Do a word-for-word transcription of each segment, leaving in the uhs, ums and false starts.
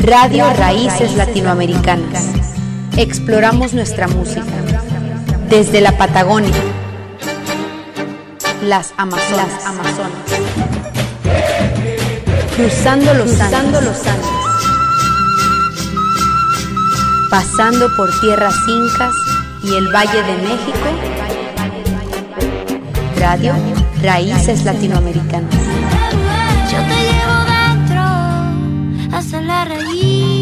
Radio Raíces Latinoamericanas. Exploramos nuestra música desde la Patagonia, las Amazonas, las Amazonas. cruzando los cruzando los Andes, pasando por tierras incas y el Valle de México. Radio Raíces Latinoamericanas. Yo te llevo dentro hasta la raíz.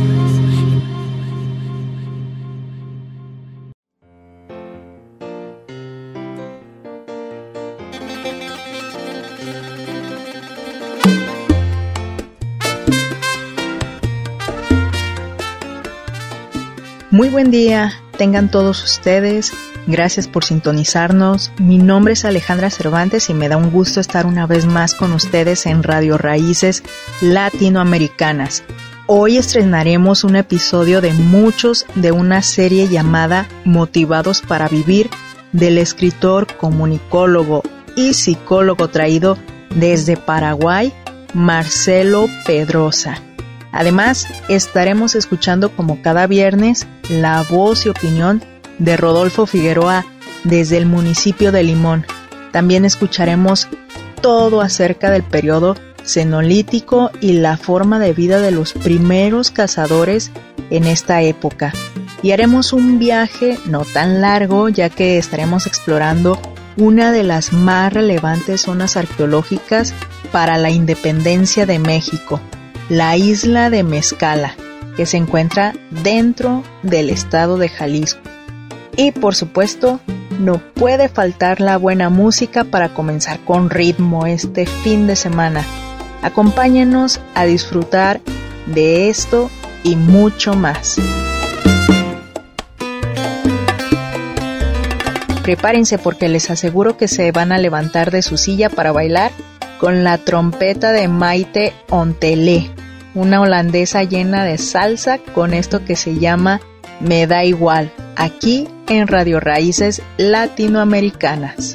Muy buen día, tengan todos ustedes. Gracias por sintonizarnos. Mi nombre es Alejandra Cervantes y me da un gusto estar una vez más con ustedes en Radio Raíces Latinoamericanas. Hoy estrenaremos un episodio de muchos de una serie llamada Motivados para Vivir, del escritor, comunicólogo y psicólogo traído desde Paraguay, Marcelo Pedrosa. Además, estaremos escuchando como cada viernes la voz y opinión de Rodolfo Figueroa desde el municipio de Limón. También escucharemos todo acerca del periodo cenolítico y la forma de vida de los primeros cazadores en esta época. Y haremos un viaje no tan largo, ya que estaremos explorando una de las más relevantes zonas arqueológicas para la independencia de México, la isla de Mezcala, que se encuentra dentro del estado de Jalisco. Y por supuesto, no puede faltar la buena música para comenzar con ritmo este fin de semana. Acompáñenos a disfrutar de esto y mucho más. Prepárense porque les aseguro que se van a levantar de su silla para bailar con la trompeta de Maite Ontelé, una holandesa llena de salsa con esto que se llama Me da igual, aquí en Radio Raíces Latinoamericanas.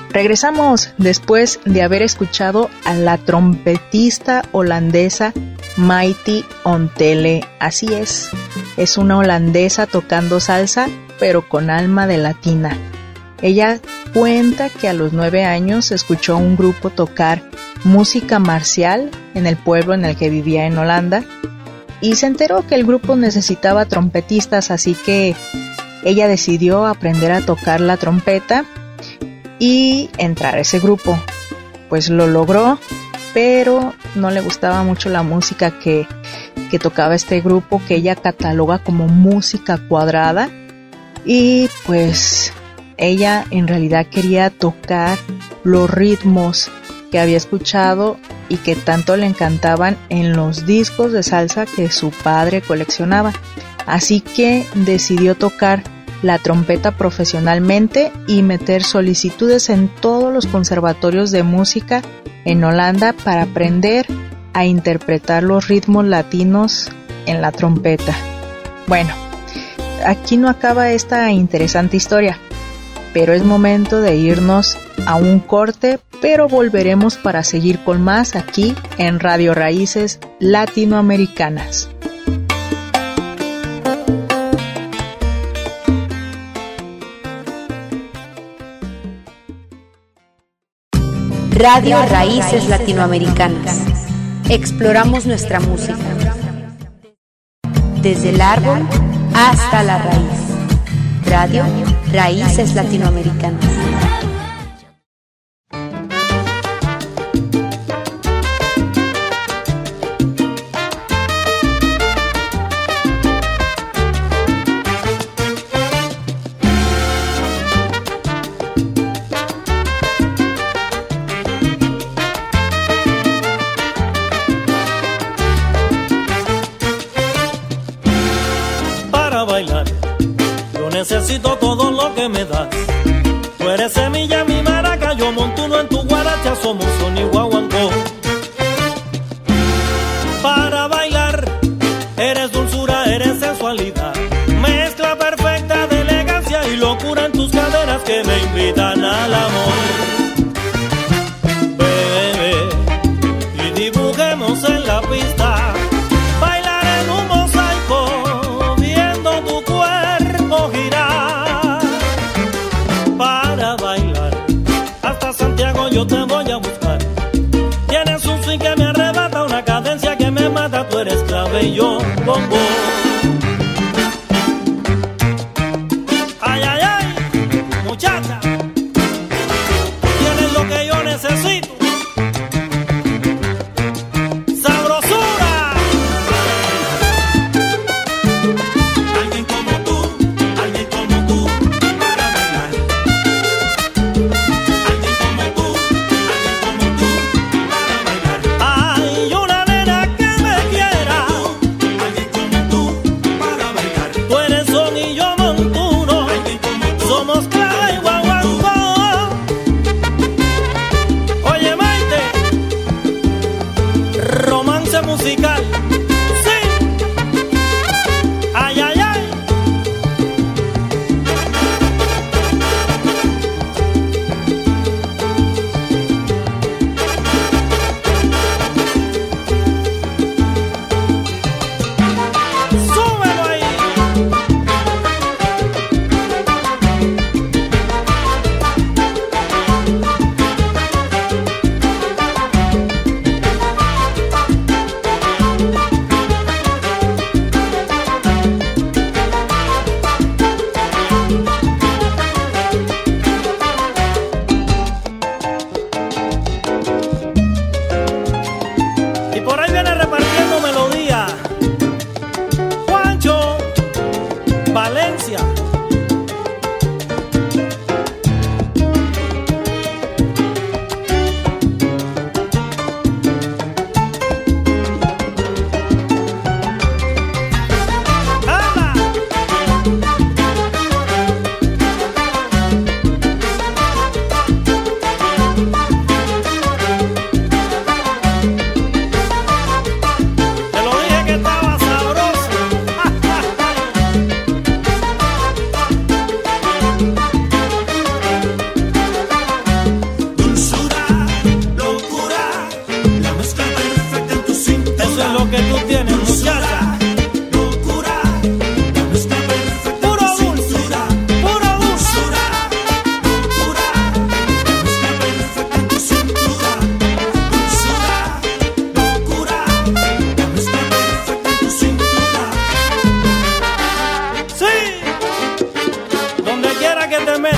Regresamos después de haber escuchado a la trompetista holandesa Maite Ontele. Así es, es una holandesa tocando salsa, pero con alma de latina. Ella cuenta que a los nueve años escuchó a un grupo tocar música marcial en el pueblo en el que vivía en Holanda y se enteró que el grupo necesitaba trompetistas, así que ella decidió aprender a tocar la trompeta y entrar a ese grupo. Pues lo logró, pero no le gustaba mucho la música que, que tocaba este grupo, que ella cataloga como música cuadrada, y pues ella en realidad quería tocar los ritmos que había escuchado y que tanto le encantaban en los discos de salsa que su padre coleccionaba. Así que decidió tocar la trompeta profesionalmente y meter solicitudes en todos los conservatorios de música en Holanda para aprender a interpretar los ritmos latinos en la trompeta. Bueno, aquí no acaba esta interesante historia, pero es momento de irnos a un corte, pero volveremos para seguir con más aquí en Radio Raíces Latinoamericanas. Radio Raíces Latinoamericanas. Exploramos nuestra música desde el árbol hasta la raíz. Radio Raíces Latinoamericanas. Necesito todo lo que me das. Tú eres semilla, mi maraca, yo montuno en tu guaracha, somos son y guaguancó. Para bailar, eres dulzura, eres sensualidad, mezcla perfecta de elegancia y locura en tus caderas que me invitan al amor. Bebé, y dibujemos en la pista, bailar en un mosaico, viendo tu cuerpo girar. Para bailar hasta Santiago yo te voy a buscar. Tienes un swing que me arrebata, una cadencia que me mata. Tú eres clave y yo bongo. Ay, ay, ay, muchacha, tienes lo que yo necesito. Sabrosura. Alguien como tú, alguien como tú, para bailar. Alguien como tú, alguien como tú, para bailar. Hay una nena que me quiera. Alguien como tú,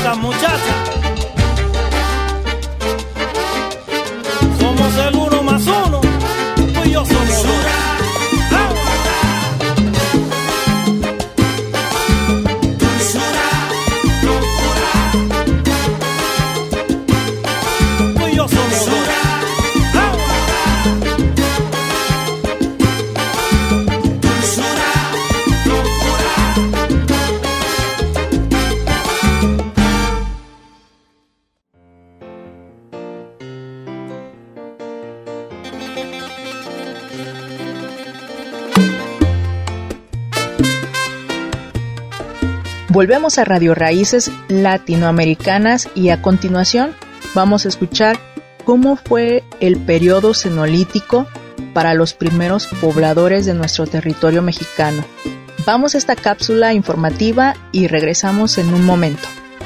Oigan, muchachas, somos el uno más uno, tú y yo somos dos. Volvemos a Radio Raíces Latinoamericanas y a continuación vamos a escuchar cómo fue el periodo cenolítico para los primeros pobladores de nuestro territorio mexicano. Vamos a esta cápsula informativa y regresamos en un momento.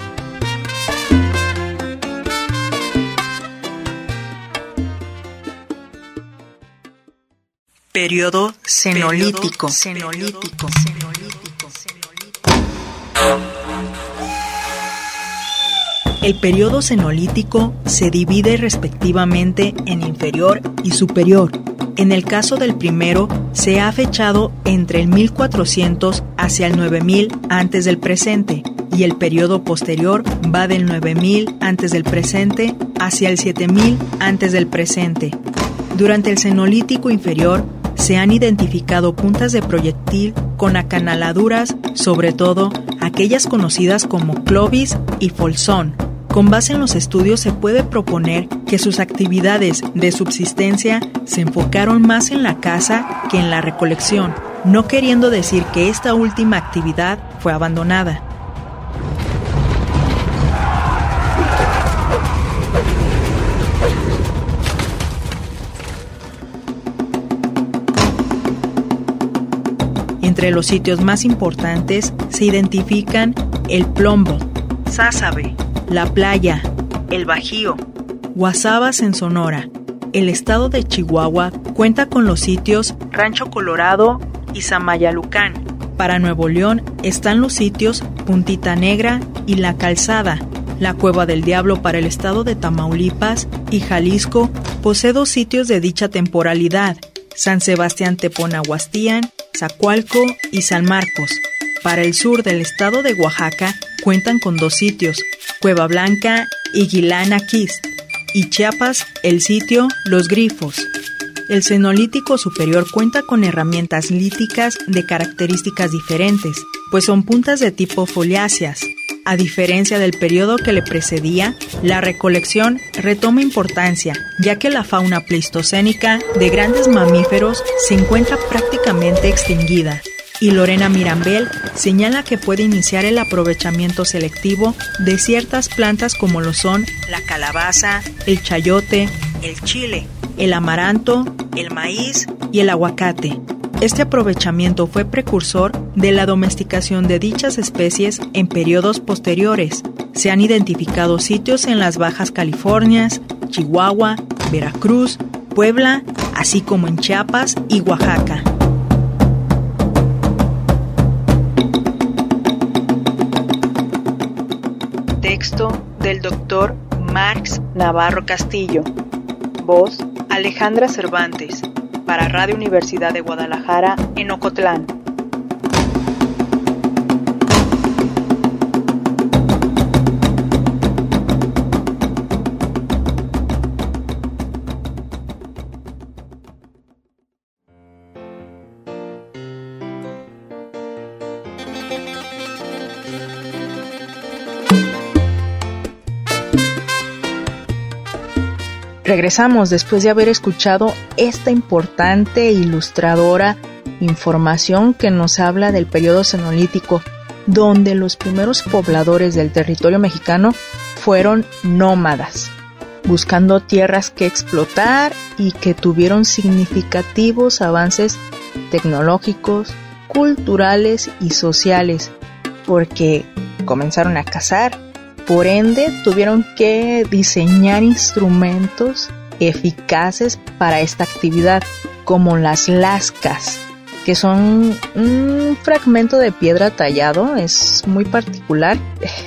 Periodo cenolítico. Cenolítico. El periodo cenolítico se divide respectivamente en inferior y superior. En el caso del primero, se ha fechado entre el mil cuatrocientos hacia el nueve mil antes del presente, y el periodo posterior va del nueve mil antes del presente hacia el siete mil antes del presente. Durante el cenolítico inferior, se han identificado puntas de proyectil con acanaladuras, sobre todo aquellas conocidas como Clovis y Folsón. Con base en los estudios se puede proponer que sus actividades de subsistencia se enfocaron más en la caza que en la recolección, no queriendo decir que esta última actividad fue abandonada. Entre los sitios más importantes se identifican el Plombo, Sázabe, La Playa, El Bajío, Guasabas en Sonora. El estado de Chihuahua cuenta con los sitios Rancho Colorado y Samayalucán. Para Nuevo León están los sitios Puntita Negra y La Calzada. La Cueva del Diablo para el estado de Tamaulipas y Jalisco posee dos sitios de dicha temporalidad, San Sebastián Teponahuastian, Zacualco y San Marcos. Para el sur del estado de Oaxaca cuentan con dos sitios, Cueva Blanca y Guilana-Quist, y Chiapas el sitio Los Grifos. El cenolítico superior cuenta con herramientas líticas de características diferentes, pues son puntas de tipo foliáceas. A diferencia del periodo que le precedía, la recolección retoma importancia, ya que la fauna pleistocénica de grandes mamíferos se encuentra prácticamente extinguida. Y Lorena Mirambel señala que puede iniciar el aprovechamiento selectivo de ciertas plantas como lo son la calabaza, el chayote, el chile, el amaranto, el maíz y el aguacate. Este aprovechamiento fue precursor de la domesticación de dichas especies en periodos posteriores. Se han identificado sitios en las Bajas Californias, Chihuahua, Veracruz, Puebla, así como en Chiapas y Oaxaca. Texto del doctor Marx Navarro Castillo. Voz Alejandra Cervantes. Para Radio Universidad de Guadalajara en Ocotlán. Regresamos después de haber escuchado esta importante e ilustradora información que nos habla del periodo cenolítico, donde los primeros pobladores del territorio mexicano fueron nómadas, buscando tierras que explotar y que tuvieron significativos avances tecnológicos, culturales y sociales, porque comenzaron a cazar. Por ende, tuvieron que diseñar instrumentos eficaces para esta actividad, como las lascas, que son un fragmento de piedra tallado, es muy particular.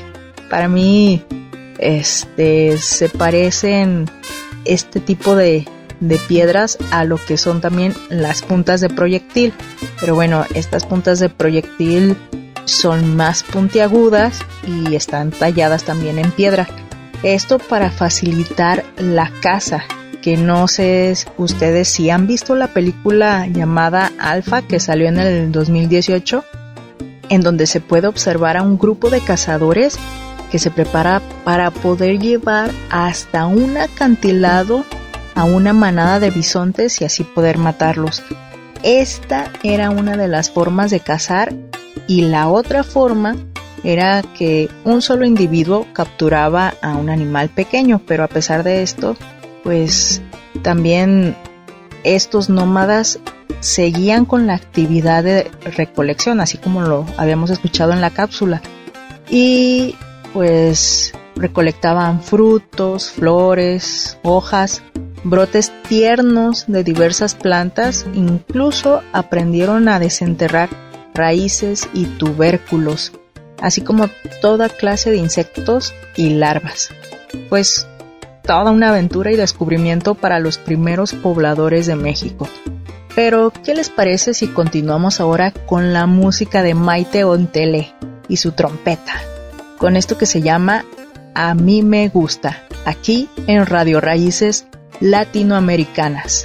para mí este se parecen este tipo de, de piedras a lo que son también las puntas de proyectil. Pero bueno, estas puntas de proyectil son más puntiagudas y están talladas también en piedra. Esto para facilitar la caza, que no sé ustedes si han visto la película llamada Alpha, que salió en el dos mil dieciocho, en donde se puede observar a un grupo de cazadores que se prepara para poder llevar hasta un acantilado a una manada de bisontes y así poder matarlos. Esta era una de las formas de cazar, y la otra forma era que un solo individuo capturaba a un animal pequeño, pero a pesar de esto, pues también estos nómadas seguían con la actividad de recolección, así como lo habíamos escuchado en la cápsula, y pues recolectaban frutos, flores, hojas, brotes tiernos de diversas plantas, incluso aprendieron a desenterrar raíces y tubérculos, así como toda clase de insectos y larvas. Pues toda una aventura y descubrimiento para los primeros pobladores de México. Pero, ¿qué les parece si continuamos ahora con la música de Maite Ontele y su trompeta? Con esto que se llama A mí me gusta, aquí en Radio Raíces Latinoamericanas.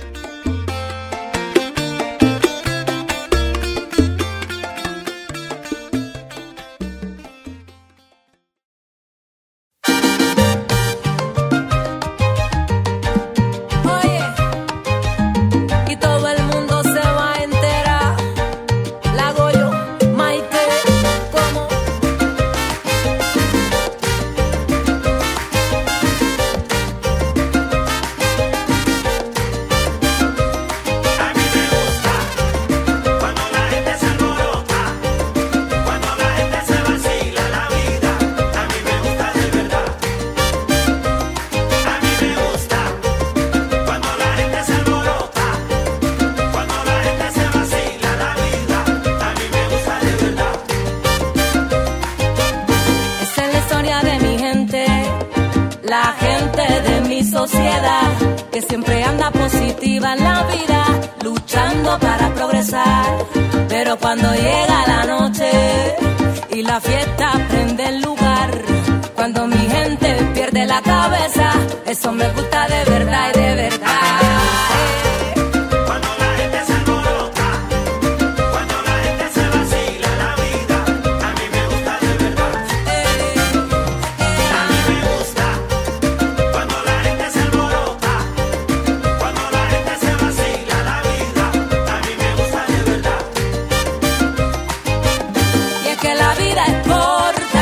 Que siempre anda positiva en la vida, luchando para progresar. Pero cuando llega la noche y la fiesta prende el lugar, cuando mi gente pierde la cabeza, eso me gusta de verdad y de verdad.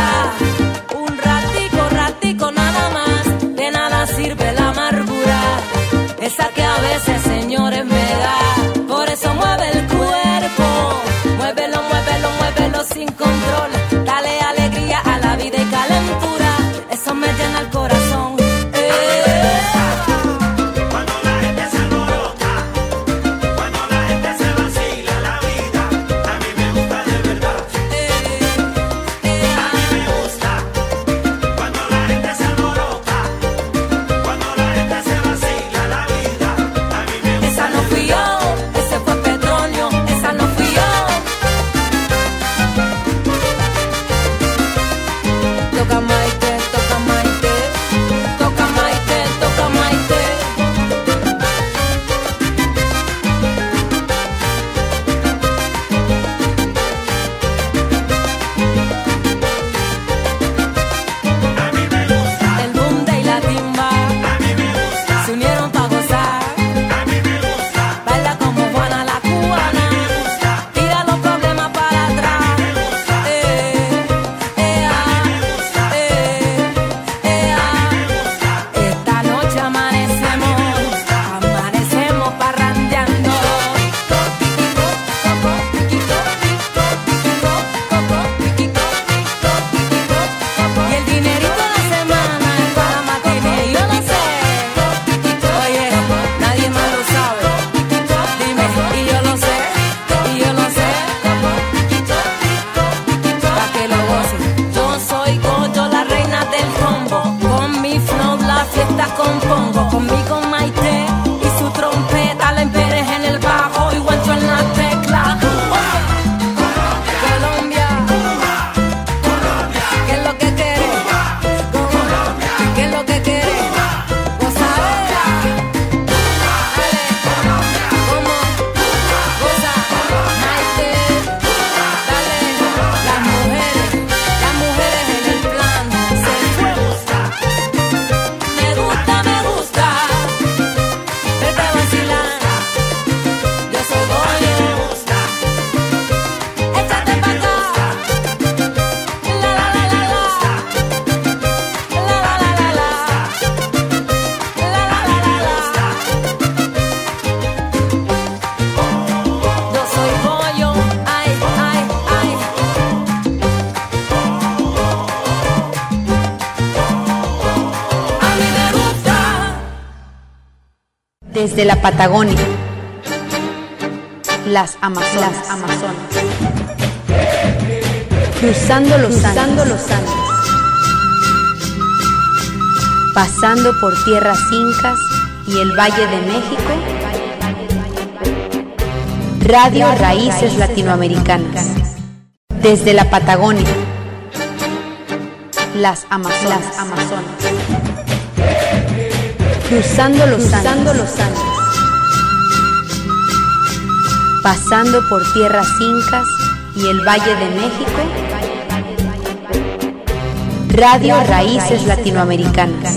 Sirve la amargura. compongo con mi con Maite y su trompeta, la Pérez en el bajo y Guancho en la tecla. Colombia, ¿qué es lo que quiere? ¿Qué es lo que quiere? Gozadera, dale, como, goza, Maite, dale, las mujeres, las mujeres en el plan, se me gusta, me gusta, me gusta, vete a vacilar, yo soy Goyo, échate pa' acá, la la la la la, la la la la la, la la la la la, yo soy Goyo, ay, ay, ay. A mí me gusta. Desde la Patagonia, las Amazonas, las Amazonas. Cruzando los cruzando los Andes, pasando por tierras incas y el Valle de México. Radio Raíces Latinoamericanas. Desde la Patagonia, las Amazonas, las Amazonas. Cruzando los cruzando los Andes, pasando por tierras incas y el Valle de México. Radio Raíces Latinoamericanas.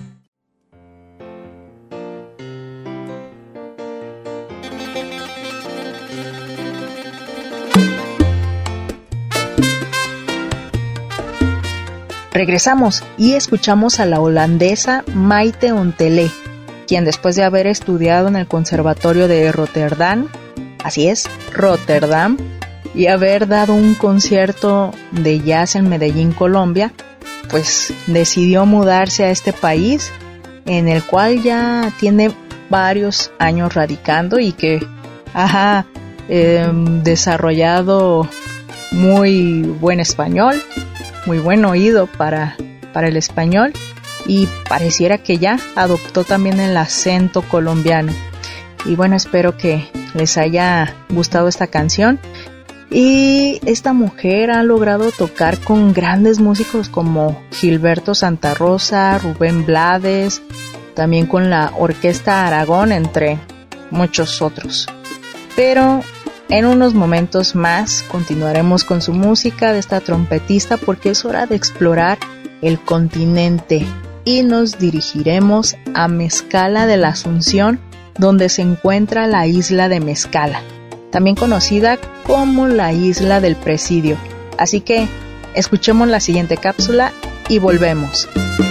Regresamos y escuchamos a la holandesa Maite Ontelé, quien después de haber estudiado en el Conservatorio de Rotterdam, así es, Rotterdam, y haber dado un concierto de jazz en Medellín, Colombia, pues decidió mudarse a este país, en el cual ya tiene varios años radicando y que ha eh, desarrollado muy buen español, muy buen oído para, para el español, y pareciera que ya adoptó también el acento colombiano. Y bueno, espero que les haya gustado esta canción. Y esta mujer ha logrado tocar con grandes músicos como Gilberto Santa Rosa, Rubén Blades, también con la Orquesta Aragón, entre muchos otros. Pero en unos momentos más continuaremos con su música de esta trompetista, porque es hora de explorar el continente y nos dirigiremos a Mezcala de la Asunción, donde se encuentra la isla de Mezcala, también conocida como la isla del Presidio. Así que escuchemos la siguiente cápsula y volvemos.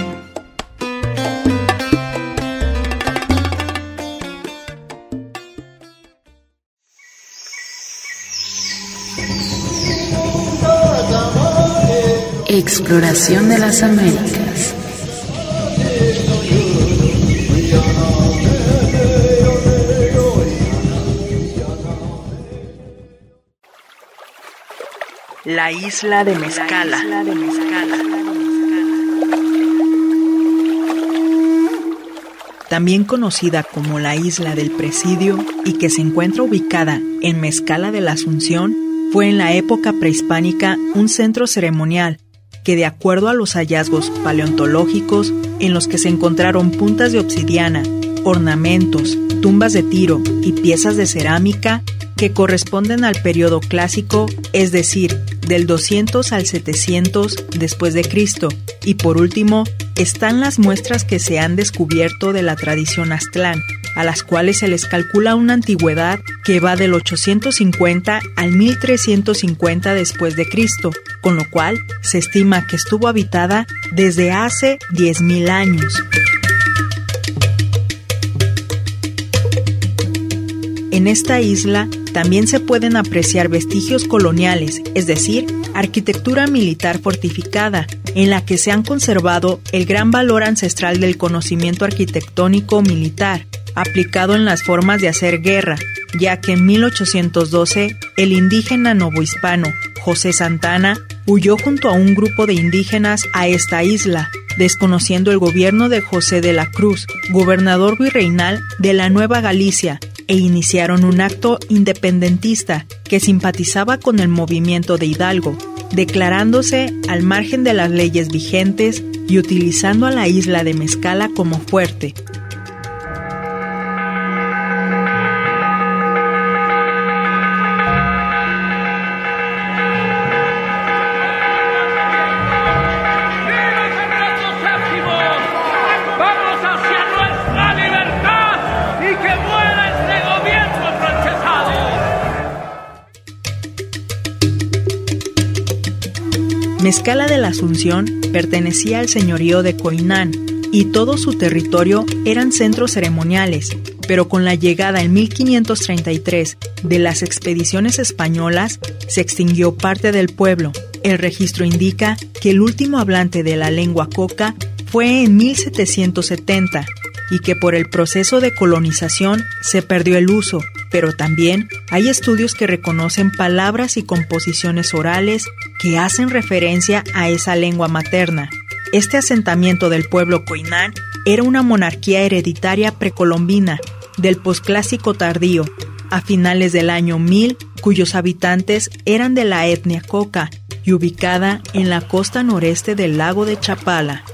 Exploración de las Américas. La isla de Mezcala. También conocida como la isla del Presidio y que se encuentra ubicada en Mezcala de la Asunción, fue en la época prehispánica un centro ceremonial que, de acuerdo a los hallazgos paleontológicos en los que se encontraron puntas de obsidiana, ornamentos, tumbas de tiro y piezas de cerámica que corresponden al periodo clásico, es decir, del doscientos al setecientos después de Cristo, y por último están las muestras que se han descubierto de la tradición Aztlán, a las cuales se les calcula una antigüedad que va del ochocientos cincuenta al mil trescientos cincuenta después de Cristo, con lo cual se estima que estuvo habitada desde hace diez mil años. En esta isla también se pueden apreciar vestigios coloniales, es decir, arquitectura militar fortificada, en la que se han conservado el gran valor ancestral del conocimiento arquitectónico militar, aplicado en las formas de hacer guerra, ya que en mil ochocientos doce el indígena novohispano José Santana huyó junto a un grupo de indígenas a esta isla, desconociendo el gobierno de José de la Cruz, gobernador virreinal de la Nueva Galicia, e iniciaron un acto independentista que simpatizaba con el movimiento de Hidalgo, declarándose al margen de las leyes vigentes y utilizando a la isla de Mezcala como fuerte. Mezcala de la Asunción pertenecía al señorío de Coinán y todo su territorio eran centros ceremoniales, pero con la llegada en mil quinientos treinta y tres de las expediciones españolas se extinguió parte del pueblo. El registro indica que el último hablante de la lengua coca fue en mil setecientos setenta y que por el proceso de colonización se perdió el uso, pero también hay estudios que reconocen palabras y composiciones orales que hacen referencia a esa lengua materna. Este asentamiento del pueblo Coinán era una monarquía hereditaria precolombina del posclásico tardío, a finales del año mil, cuyos habitantes eran de la etnia coca y ubicada en la costa noreste del lago de Chapala.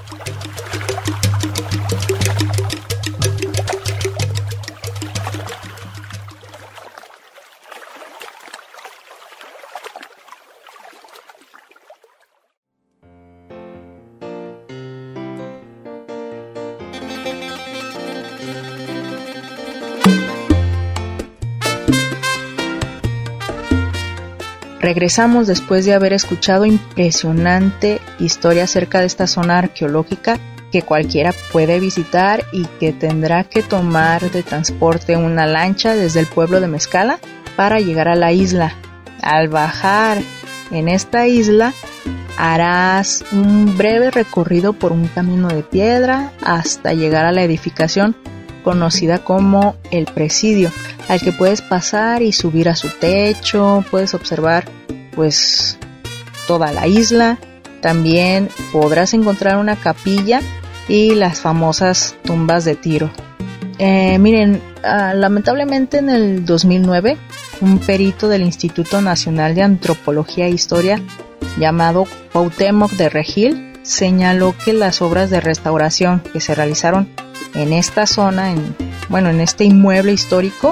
Regresamos después de haber escuchado impresionante historia acerca de esta zona arqueológica que cualquiera puede visitar y que tendrá que tomar de transporte una lancha desde el pueblo de Mezcala para llegar a la isla. Al bajar en esta isla harás un breve recorrido por un camino de piedra hasta llegar a la edificación conocida como el Presidio, al que puedes pasar y subir a su techo, puedes observar pues toda la isla. También podrás encontrar una capilla y las famosas tumbas de Tiro. Eh, miren, uh, lamentablemente en el dos mil nueve, un perito del Instituto Nacional de Antropología e Historia llamado Cuauhtémoc de Regil señaló que las obras de restauración que se realizaron en esta zona, en, bueno, en este inmueble histórico,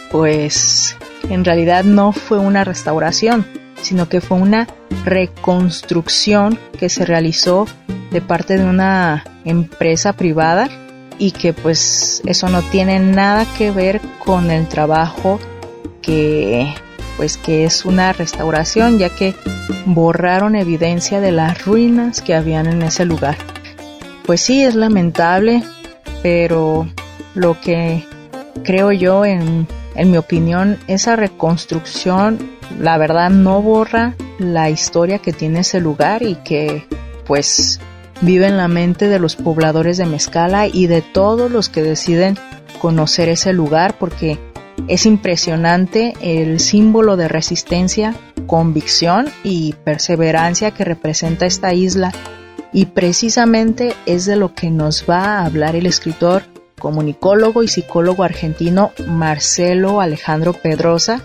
pues en realidad no fue una restauración, sino que fue una reconstrucción que se realizó de parte de una empresa privada y que pues eso no tiene nada que ver con el trabajo que pues que es una restauración, ya que borraron evidencia de las ruinas que habían en ese lugar. Pues sí, es lamentable, pero lo que creo yo, en, en mi opinión, esa reconstrucción, la verdad, no borra la historia que tiene ese lugar y que, pues, vive en la mente de los pobladores de Mezcala y de todos los que deciden conocer ese lugar, porque es impresionante el símbolo de resistencia, convicción y perseverancia que representa esta isla. Y precisamente es de lo que nos va a hablar el escritor, comunicólogo y psicólogo argentino Marcelo Alejandro Pedrosa,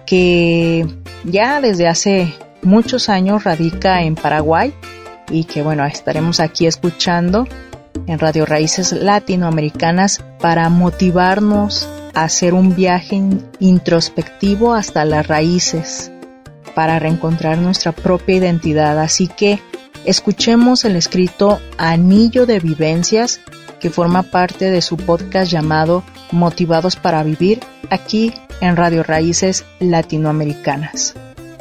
que ya desde hace muchos años radica en Paraguay y que bueno, estaremos aquí escuchando en Radio Raíces Latinoamericanas para motivarnos a hacer un viaje introspectivo hasta las raíces, para reencontrar nuestra propia identidad. Así que escuchemos el escrito Anillo de Vivencias, que forma parte de su podcast llamado Motivados para Vivir, aquí en Radio Raíces Latinoamericanas.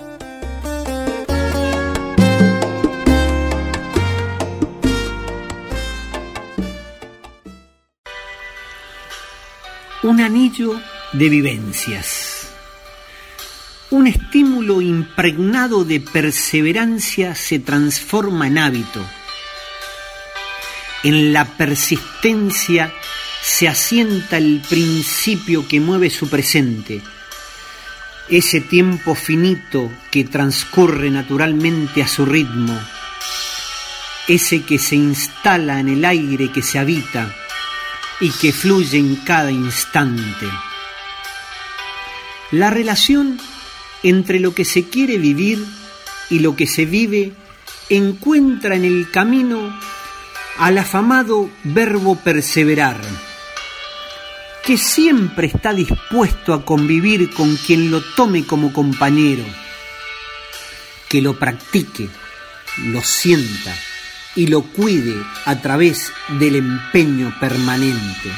Un anillo de vivencias. Un estímulo impregnado de perseverancia se transforma en hábito. En la persistencia se asienta el principio que mueve su presente, ese tiempo finito que transcurre naturalmente a su ritmo, ese que se instala en el aire que se habita y que fluye en cada instante. La relación entre lo que se quiere vivir y lo que se vive encuentra en el camino al afamado verbo perseverar, que siempre está dispuesto a convivir con quien lo tome como compañero, que lo practique, lo sienta y lo cuide a través del empeño permanente.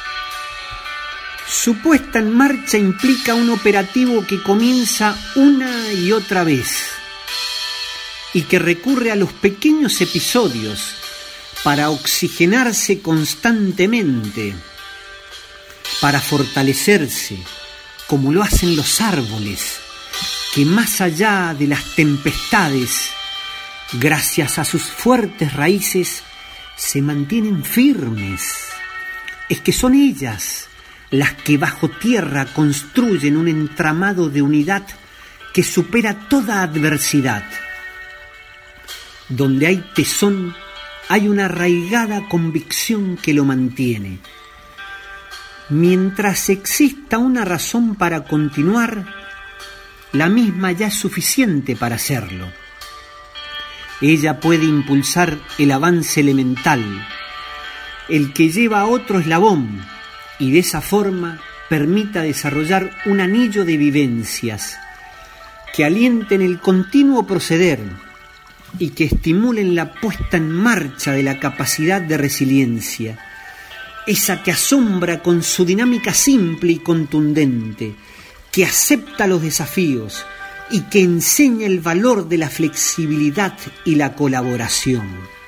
Su puesta en marcha implica un operativo que comienza una y otra vez y que recurre a los pequeños episodios para oxigenarse constantemente, para fortalecerse, como lo hacen los árboles, que más allá de las tempestades, gracias a sus fuertes raíces, se mantienen firmes. Es que son ellas las que bajo tierra construyen un entramado de unidad que supera toda adversidad. Donde hay tesón, hay una arraigada convicción que lo mantiene. Mientras exista una razón para continuar, la misma ya es suficiente para hacerlo. Ella puede impulsar el avance elemental, el que lleva a otro eslabón, y de esa forma permita desarrollar un anillo de vivencias que alienten el continuo proceder y que estimulen la puesta en marcha de la capacidad de resiliencia, esa que asombra con su dinámica simple y contundente, que acepta los desafíos y que enseña el valor de la flexibilidad y la colaboración.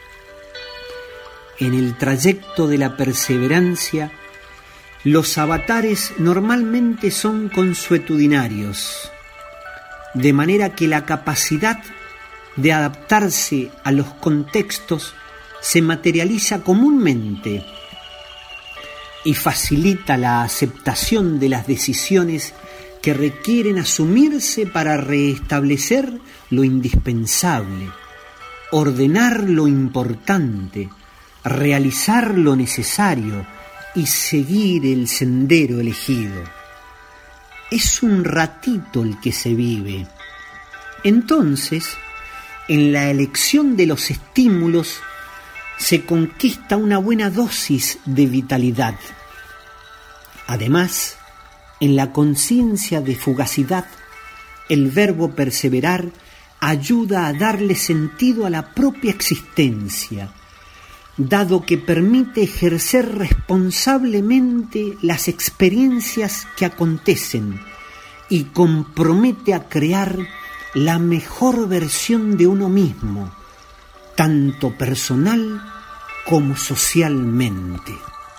En el trayecto de la perseverancia, los avatares normalmente son consuetudinarios, de manera que la capacidad de adaptarse a los contextos se materializa comúnmente y facilita la aceptación de las decisiones que requieren asumirse para restablecer lo indispensable, ordenar lo importante, realizar lo necesario y seguir el sendero elegido. Es un ratito el que se vive. Entonces, en la elección de los estímulos se conquista una buena dosis de vitalidad. Además, en la conciencia de fugacidad, el verbo perseverar ayuda a darle sentido a la propia existencia, dado que permite ejercer responsablemente las experiencias que acontecen y compromete a crear la mejor versión de uno mismo, tanto personal como socialmente.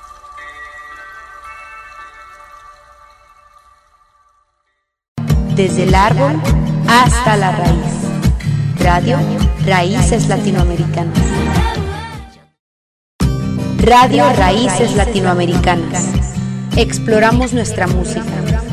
Desde el árbol hasta la raíz. Radio Raíces Latinoamericanas. Radio Raíces Latinoamericanas. Exploramos nuestra música.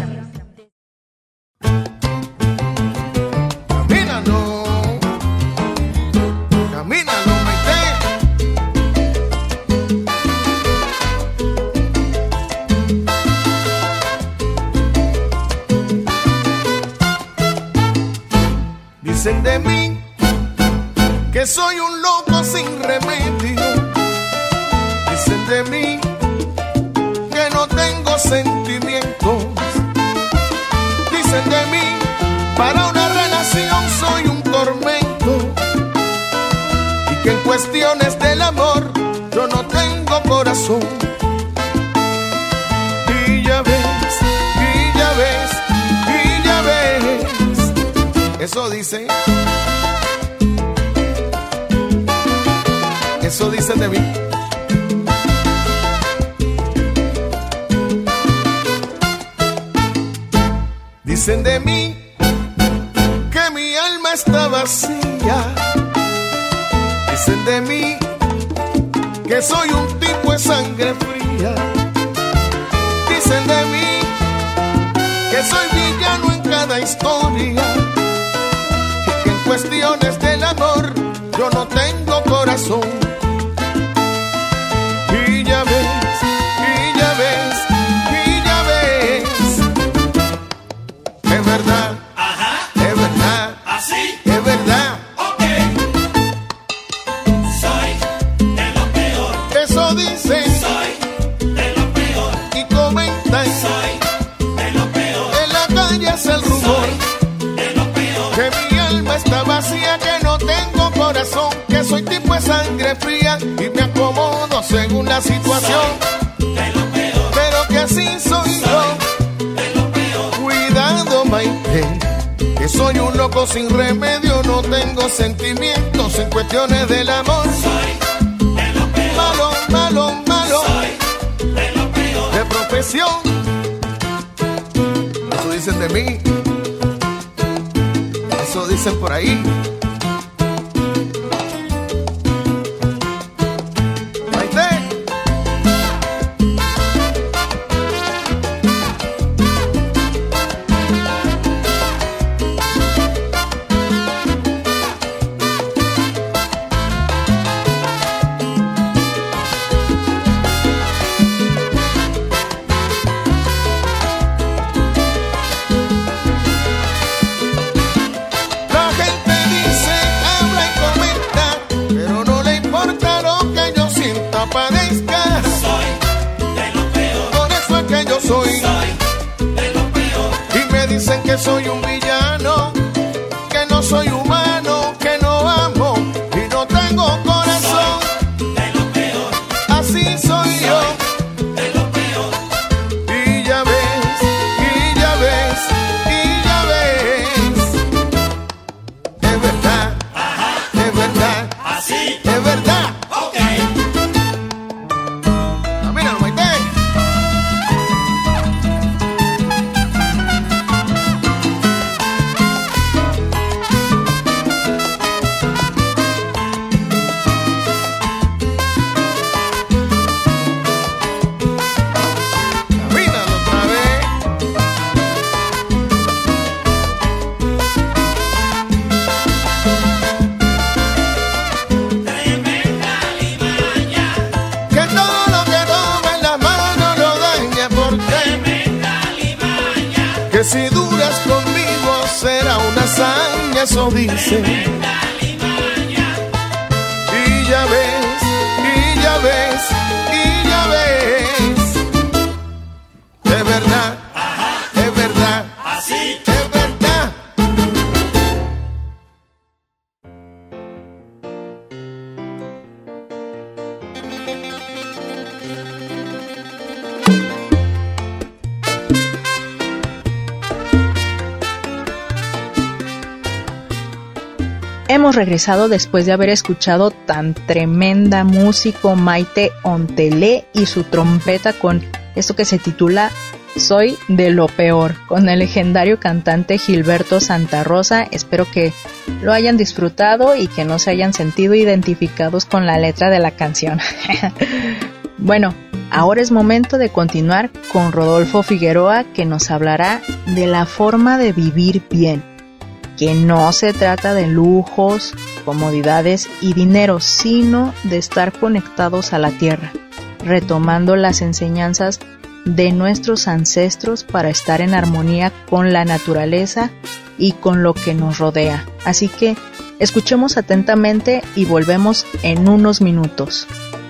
Dicen de mí que soy un loco sin remedio. Dicen de mí que no tengo sentimientos. Dicen de mí, para una relación soy un tormento. Y que en cuestiones del amor yo no tengo corazón. Y ya ves, y ya ves, y ya ves. Eso dice, eso dice de mí. Dicen de mí que mi alma está vacía. Dicen de mí que soy un tipo de sangre fría. Dicen de mí que soy villano en cada historia. Cuestiones del amor, yo no tengo corazón. corazón. Y ya ves, y ya ves, y ya ves. Es verdad, Ajá, es verdad, así, es verdad. ok. Soy de lo peor, Eso dicen soy de lo peor, y comentan. soy de lo peor, En la calle es el rumor de lo peor, que mi alma está vacía, que no tengo corazón, que soy tipo de sangre fría y me acomodo según la situación. de lo peor, Pero que así soy yo. de lo peor, Cuidado, Maite, que soy un loco sin remedio, no tengo sentimientos en cuestiones del amor. soy de lo peor, Malo, malo, malo, soy de lo peor, de profesión. Eso dicen de mí, eso dicen por ahí. Maite, la gente dice, habla y comenta, pero no le importa lo que yo sienta, padezca. soy de lo peor, Por eso es que yo soy. soy de lo peor, Y me dicen que soy un villano, que no soy humano, que no amo y no tengo corazón. de lo peor, Así soy yo. de lo peor, Y ya ves, y ya ves, y ya ves. Es verdad, es verdad, así, es verdad. ok. Ah, míralo, Maite. Míralo otra vez. Tremenda limaña, Que todo lo que toma en la mano lo daña, porque tremenda limaña, que si duras conmigo será una hazaña, eso dice. tremenda limaña, Y ya ves, y ya ves, y ya ves. Es verdad, es verdad, así, es verdad. Hemos regresado después de haber escuchado tan tremenda músico Maite Ontelé y su trompeta con esto que se titula Soy de lo peor, con el legendario cantante Gilberto Santa Rosa. Espero que lo hayan disfrutado y que no se hayan sentido identificados con la letra de la canción. Bueno, ahora es momento de continuar con Rodolfo Figueroa, que nos hablará de la forma de vivir bien, que no se trata de lujos, comodidades y dinero, sino de estar conectados a la tierra, retomando las enseñanzas de nuestros ancestros para estar en armonía con la naturaleza y con lo que nos rodea. Así que escuchemos atentamente y volvemos en unos minutos.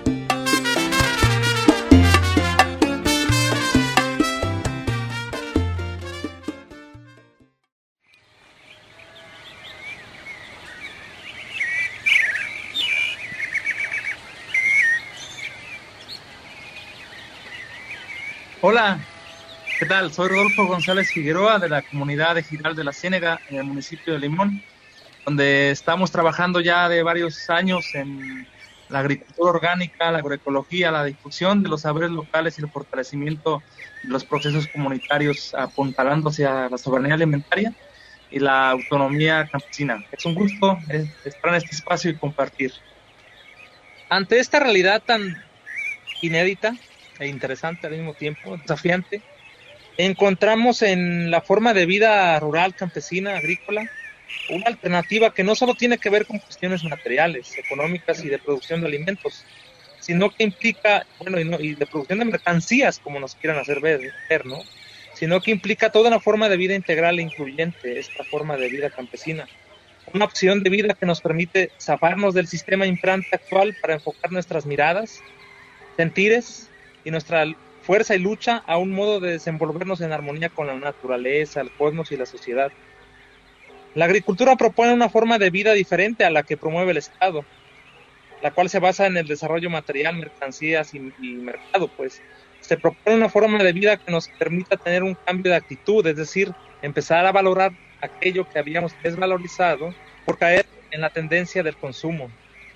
Hola, ¿qué tal? Soy Rodolfo González Figueroa de la comunidad de Giral de la Ciénega en el municipio de Limón, donde estamos trabajando ya de varios años en la agricultura orgánica, la agroecología, la difusión de los saberes locales y el fortalecimiento de los procesos comunitarios, apuntalando hacia la soberanía alimentaria y la autonomía campesina. Es un gusto estar en este espacio y compartir. Ante esta realidad tan inédita e interesante al mismo tiempo, desafiante, encontramos en la forma de vida rural, campesina, agrícola, una alternativa que no solo tiene que ver con cuestiones materiales, económicas y de producción de alimentos, sino que implica, bueno, y, no, y de producción de mercancías, como nos quieran hacer ver, ver, ¿no? Sino que implica toda una forma de vida integral e incluyente, esta forma de vida campesina. Una opción de vida que nos permite zafarnos del sistema imperante actual para enfocar nuestras miradas, sentires y nuestra fuerza y lucha a un modo de desenvolvernos en armonía con la naturaleza, el cosmos y la sociedad. La agricultura propone una forma de vida diferente a la que promueve el Estado, la cual se basa en el desarrollo material, mercancías y, y mercado, pues. Se propone una forma de vida que nos permita tener un cambio de actitud, es decir, empezar a valorar aquello que habíamos desvalorizado por caer en la tendencia del consumo.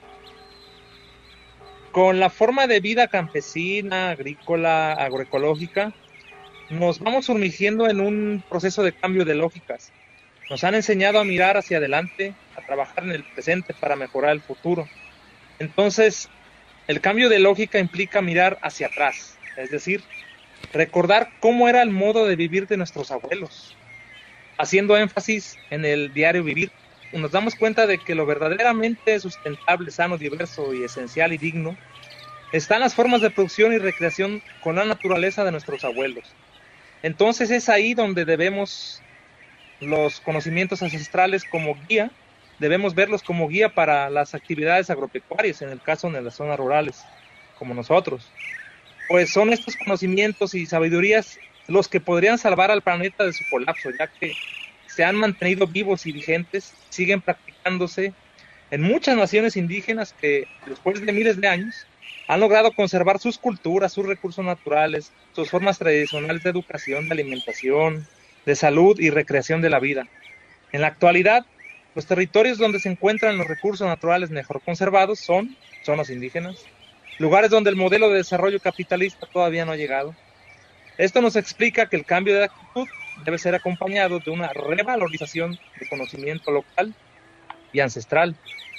Con la forma de vida campesina, agrícola, agroecológica, nos vamos sumergiendo en un proceso de cambio de lógicas. Nos han enseñado a mirar hacia adelante, a trabajar en el presente para mejorar el futuro. Entonces, el cambio de lógica implica mirar hacia atrás, es decir, recordar cómo era el modo de vivir de nuestros abuelos. Haciendo énfasis en el diario vivir, nos damos cuenta de que lo verdaderamente sustentable, sano, diverso y esencial y digno están las formas de producción y recreación con la naturaleza de nuestros abuelos. Entonces es ahí donde debemos los conocimientos ancestrales como guía, debemos verlos como guía para las actividades agropecuarias, en el caso de las zonas rurales, como nosotros. Pues son estos conocimientos y sabidurías los que podrían salvar al planeta de su colapso, ya que se han mantenido vivos y vigentes, siguen practicándose en muchas naciones indígenas que después de miles de años han logrado conservar sus culturas, sus recursos naturales, sus formas tradicionales de educación, de alimentación, de salud y recreación de la vida. En la actualidad, los territorios donde se encuentran los recursos naturales mejor conservados son zonas indígenas, lugares donde el modelo de desarrollo capitalista todavía no ha llegado. Esto nos explica que el cambio de actitud debe ser acompañado de una revalorización de conocimiento local y ancestral.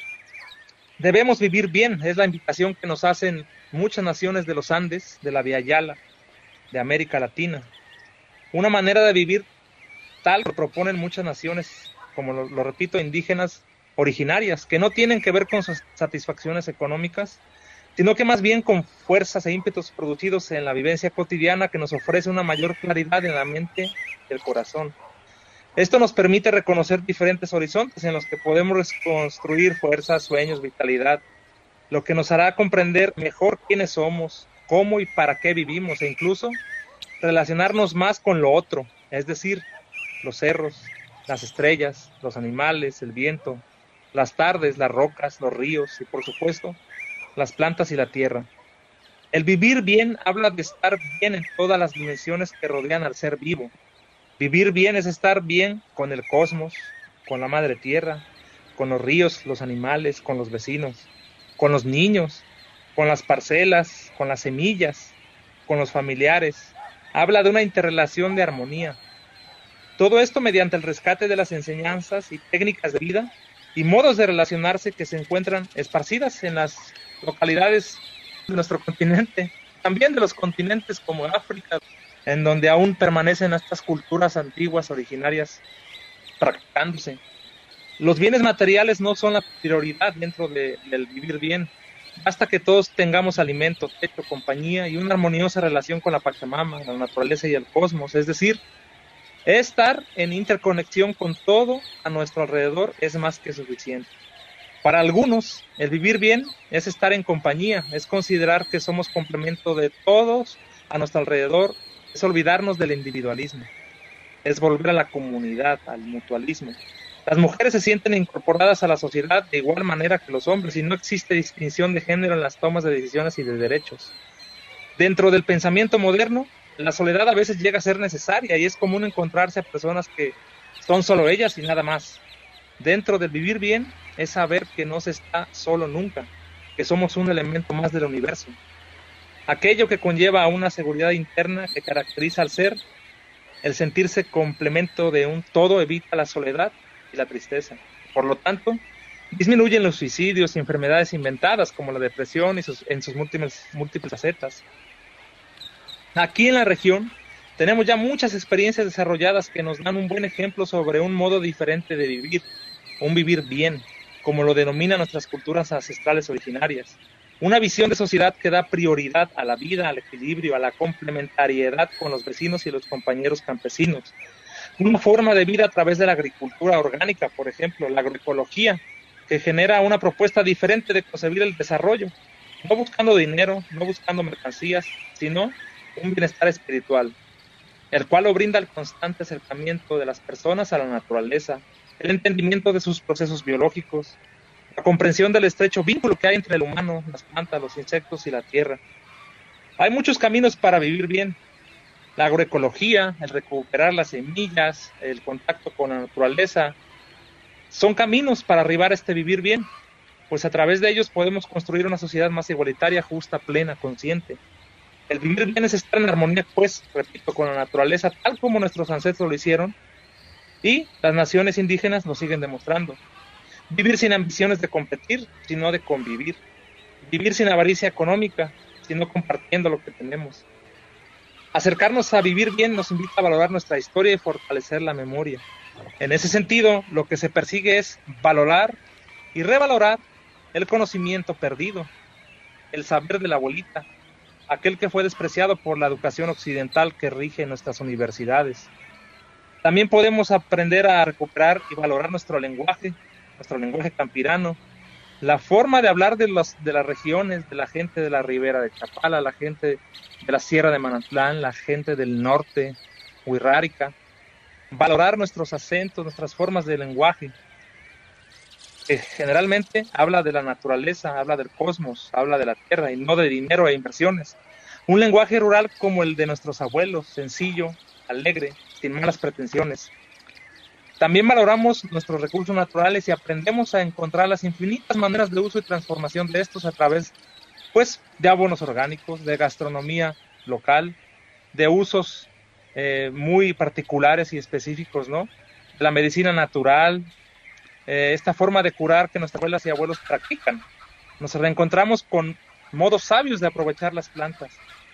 Debemos vivir bien, es la invitación que nos hacen muchas naciones de los Andes, de la Via Yala, de América Latina. Una manera de vivir tal que proponen muchas naciones, como lo, lo repito, indígenas originarias, que no tienen que ver con sus satisfacciones económicas, sino que más bien con fuerzas e ímpetus producidos en la vivencia cotidiana que nos ofrece una mayor claridad en la mente y el corazón. Esto nos permite reconocer diferentes horizontes en los que podemos reconstruir fuerzas, sueños, vitalidad, lo que nos hará comprender mejor quiénes somos, cómo y para qué vivimos, e incluso relacionarnos más con lo otro, es decir, los cerros, las estrellas, los animales, el viento, las tardes, las rocas, los ríos y, por supuesto, las plantas y la tierra. El vivir bien habla de estar bien en todas las dimensiones que rodean al ser vivo. Vivir bien es estar bien con el cosmos, con la madre tierra, con los ríos, los animales, con los vecinos, con los niños, con las parcelas, con las semillas, con los familiares. Habla de una interrelación de armonía. Todo esto mediante el rescate de las enseñanzas y técnicas de vida y modos de relacionarse que se encuentran esparcidas en las localidades de nuestro continente, también de los continentes como África, en donde aún permanecen estas culturas antiguas originarias practicándose. Los bienes materiales no son la prioridad dentro de, del vivir bien. Basta que todos tengamos alimento, techo, compañía y una armoniosa relación con la Pachamama, la naturaleza y el cosmos. Es decir, estar en interconexión con todo a nuestro alrededor es más que suficiente. Para algunos, el vivir bien es estar en compañía, es considerar que somos complemento de todos a nuestro alrededor, es olvidarnos del individualismo, es volver a la comunidad, al mutualismo. Las mujeres se sienten incorporadas a la sociedad de igual manera que los hombres y no existe distinción de género en las tomas de decisiones y de derechos. Dentro del pensamiento moderno, la soledad a veces llega a ser necesaria y es común encontrarse a personas que son solo ellas y nada más. Dentro del vivir bien es saber que no se está solo nunca, que somos un elemento más del universo. Aquello que conlleva a una seguridad interna que caracteriza al ser, el sentirse complemento de un todo evita la soledad y la tristeza. Por lo tanto, disminuyen los suicidios y enfermedades inventadas como la depresión y sus, en sus múltiples, múltiples facetas. Aquí en la región tenemos ya muchas experiencias desarrolladas que nos dan un buen ejemplo sobre un modo diferente de vivir, un vivir bien, como lo denominan nuestras culturas ancestrales originarias. Una visión de sociedad que da prioridad a la vida, al equilibrio, a la complementariedad con los vecinos y los compañeros campesinos. Una forma de vida a través de la agricultura orgánica, por ejemplo, la agroecología, que genera una propuesta diferente de concebir el desarrollo, no buscando dinero, no buscando mercancías, sino un bienestar espiritual, el cual lo brinda el constante acercamiento de las personas a la naturaleza, el entendimiento de sus procesos biológicos, la comprensión del estrecho vínculo que hay entre el humano, las plantas, los insectos y la tierra. Hay muchos caminos para vivir bien. La agroecología, el recuperar las semillas, el contacto con la naturaleza, son caminos para arribar a este vivir bien, pues a través de ellos podemos construir una sociedad más igualitaria, justa, plena, consciente. El vivir bien es estar en armonía, pues, repito, con la naturaleza, tal como nuestros ancestros lo hicieron, y las naciones indígenas lo siguen demostrando. Vivir sin ambiciones de competir, sino de convivir. Vivir sin avaricia económica, sino compartiendo lo que tenemos. Acercarnos a vivir bien nos invita a valorar nuestra historia y fortalecer la memoria. En ese sentido, lo que se persigue es valorar y revalorar el conocimiento perdido, el saber de la abuelita, aquel que fue despreciado por la educación occidental que rige nuestras universidades. También podemos aprender a recuperar y valorar nuestro lenguaje, nuestro lenguaje campirano, la forma de hablar de, los, de las regiones, de la gente de la ribera de Chapala, la gente de la sierra de Manatlán, la gente del norte, Huirrárica, valorar nuestros acentos, nuestras formas de lenguaje, que generalmente habla de la naturaleza, habla del cosmos, habla de la tierra y no de dinero e inversiones. Un lenguaje rural como el de nuestros abuelos, sencillo, alegre, sin malas pretensiones. También valoramos nuestros recursos naturales y aprendemos a encontrar las infinitas maneras de uso y transformación de estos a través, pues, de abonos orgánicos, de gastronomía local, de usos eh, muy particulares y específicos, ¿no? De la medicina natural, eh, esta forma de curar que nuestras abuelas y abuelos practican. Nos reencontramos con modos sabios de aprovechar las plantas.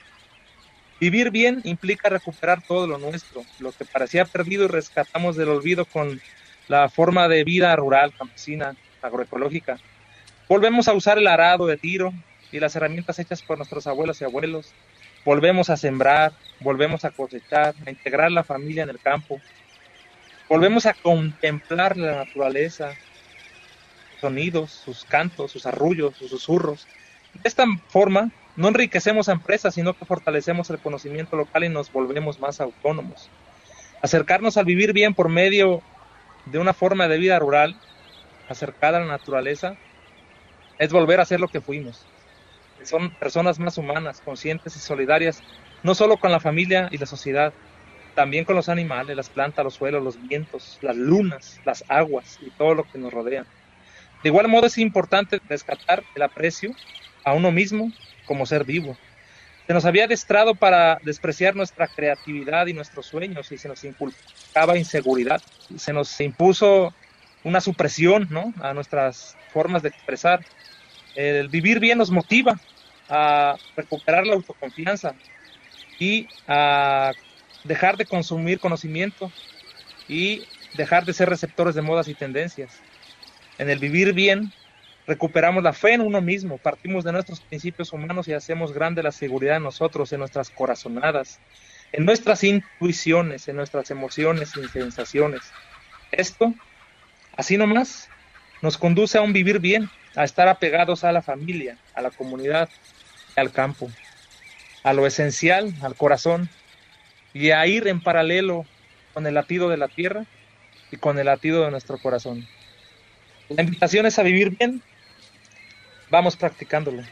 Vivir bien implica recuperar todo lo nuestro, lo que parecía perdido y rescatamos del olvido con la forma de vida rural, campesina, agroecológica. Volvemos a usar el arado de tiro y las herramientas hechas por nuestros abuelos y abuelos. Volvemos a sembrar, volvemos a cosechar, a integrar la familia en el campo. Volvemos a contemplar la naturaleza, sus sonidos, sus cantos, sus arrullos, sus susurros. De esta forma, no enriquecemos a empresas, sino que fortalecemos el conocimiento local y nos volvemos más autónomos. Acercarnos al vivir bien por medio de una forma de vida rural, acercada a la naturaleza, es volver a ser lo que fuimos. Son personas más humanas, conscientes y solidarias, no solo con la familia y la sociedad, también con los animales, las plantas, los suelos, los vientos, las lunas, las aguas y todo lo que nos rodea. De igual modo es importante rescatar el aprecio a uno mismo como ser vivo. Se nos había adestrado para despreciar nuestra creatividad y nuestros sueños y se nos inculcaba inseguridad. Se nos impuso una supresión, ¿no?, a nuestras formas de expresar. El vivir bien nos motiva a recuperar la autoconfianza y a dejar de consumir conocimiento y dejar de ser receptores de modas y tendencias. En el vivir bien recuperamos la fe en uno mismo, partimos de nuestros principios humanos y hacemos grande la seguridad en nosotros, en nuestras corazonadas, en nuestras intuiciones, en nuestras emociones y sensaciones. Esto, así nomás, nos conduce a un vivir bien, a estar apegados a la familia, a la comunidad, al campo, a lo esencial, al corazón, y a ir en paralelo con el latido de la tierra y con el latido de nuestro corazón. La invitación es a vivir bien. Vamos practicándolo.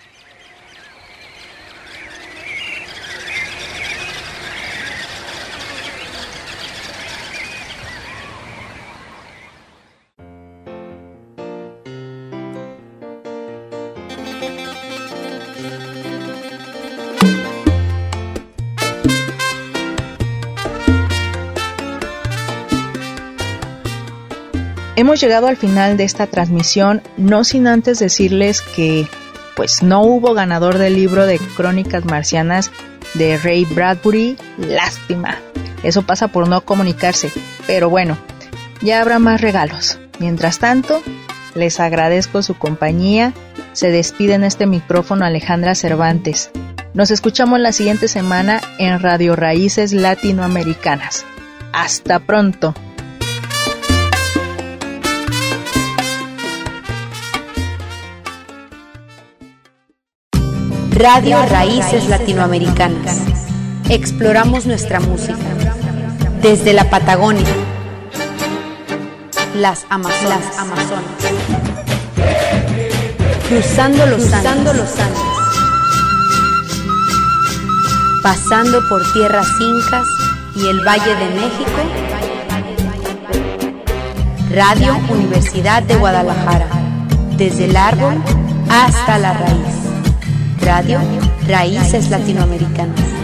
Hemos llegado al final de esta transmisión, no sin antes decirles que pues no hubo ganador del libro de Crónicas Marcianas de Ray Bradbury. Lástima, eso pasa por no comunicarse, pero bueno, ya habrá más regalos. Mientras tanto, les agradezco su compañía. Se despide en este micrófono Alejandra Cervantes. Nos escuchamos la siguiente semana en Radio Raíces Latinoamericanas. ¡Hasta pronto! Radio Raíces Latinoamericanas. Exploramos nuestra música. Desde la Patagonia, las Amazonas, las Amazonas. Cruzando los Cruzando Andes. los Andes. Pasando por tierras incas y el Valle de México. Radio Universidad de Guadalajara. Desde el árbol hasta la raíz. Radio Raíces Latinoamericanas.